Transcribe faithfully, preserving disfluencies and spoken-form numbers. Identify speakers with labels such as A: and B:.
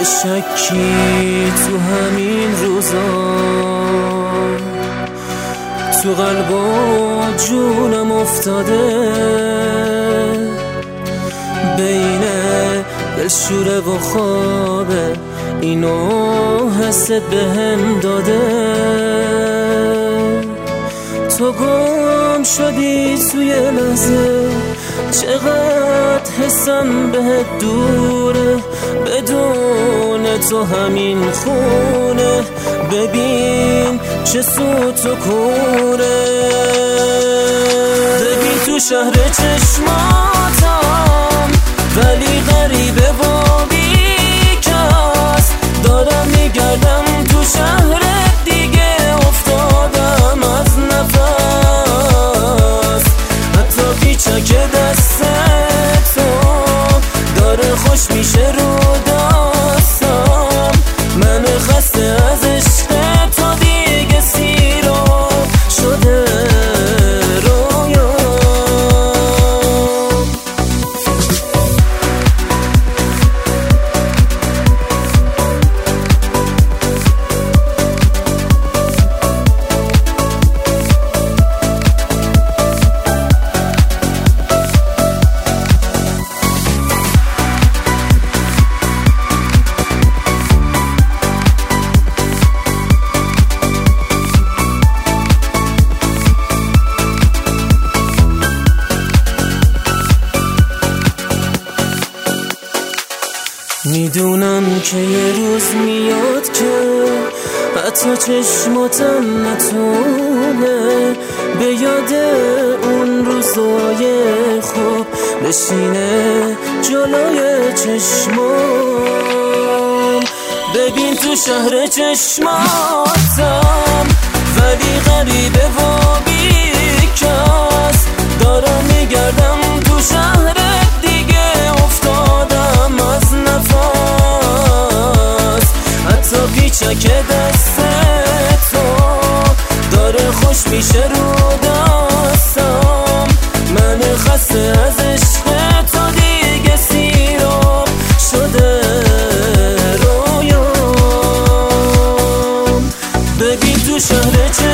A: شکی تو همین روزا تو قلب و جونم افتاده، بین دلشوره و خوابه اینو حست بهم داده. تو گم شدی توی لحظه، چقدر حسم بهت دوره، بدون تو همین خونه ببین چه سوت و کوره. ببین تو شهر چشماتم ولی غریبه و بیکس، دارم میگردم تو شهر دیگه، افتادم از نفس، حتی پیچک دست تو داره خوش میشه رو دستم. من خسته از عشق تو دیگه سیرو شده رویا. میدونم که یه روز میاد که حتی چشماتم نتونه به یاد اون روزای خوب بشینه جلوی چشمام. ببین تو شهر چشماتم ولی غریبه و بیکس، دارم میگردم تو شهر دیگه، افتادم از نفس، حتی پیچک دست تو داره خوش میشه رو دستم. من خسته از عشق تو دیگه سیرم شده رویام. ببین تو شهر